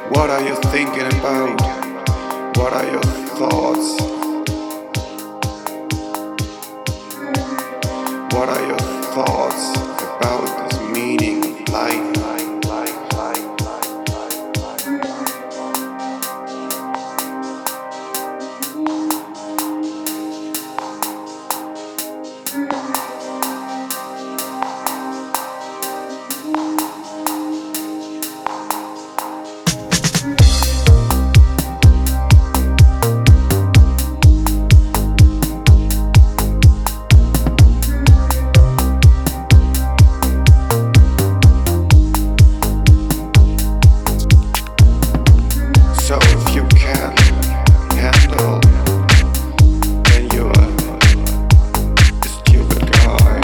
What are you thinking about? What are your thoughts? What are your thoughts about this meaning of life? So if you can handle, then you're a stupid guy.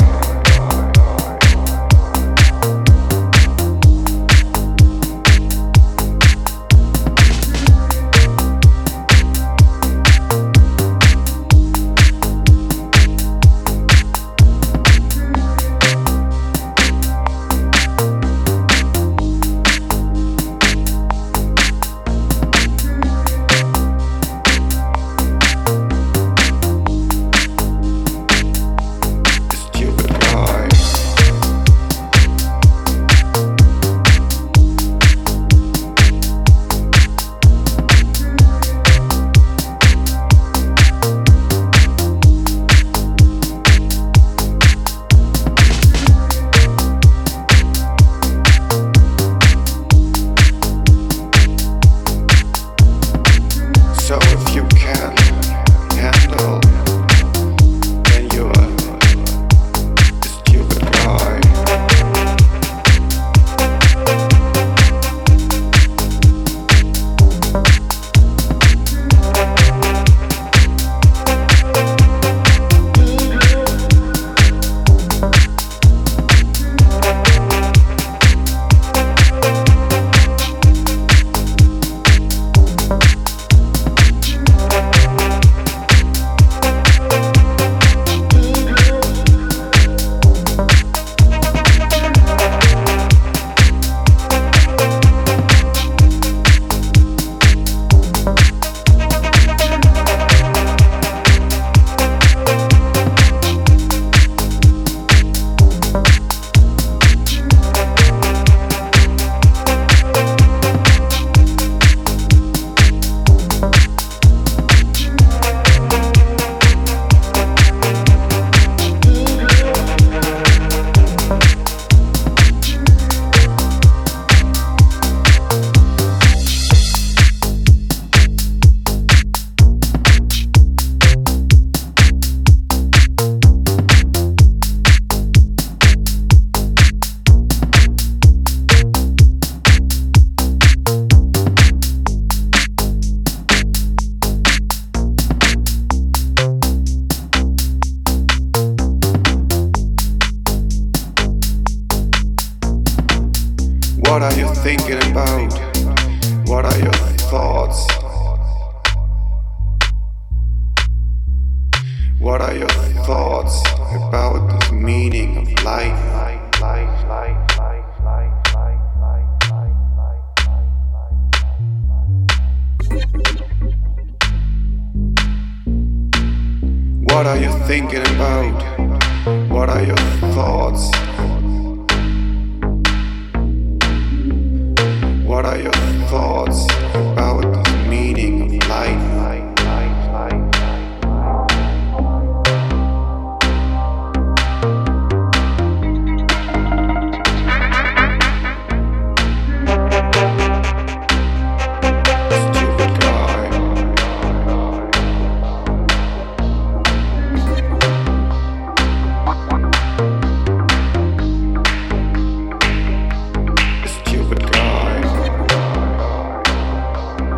Stupid guy. So if you can handle, then you're a stupid guy. What are you thinking about? What are your thoughts? What are your thoughts about this meaning of life? What are you thinking about? What are your thoughts? What are your thoughts about this meaning of life? Stupid guy. Stupid guy.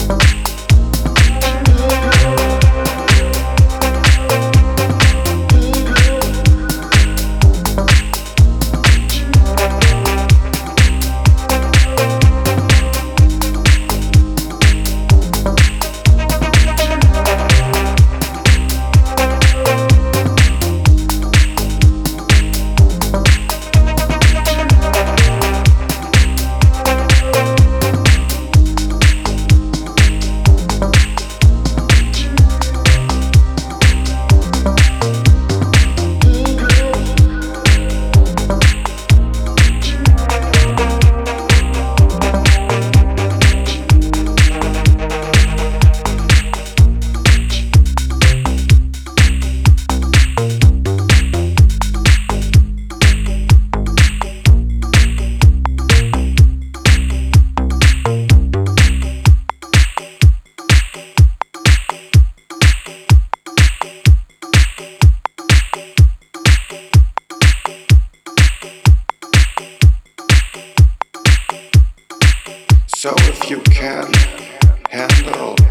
So if you can handle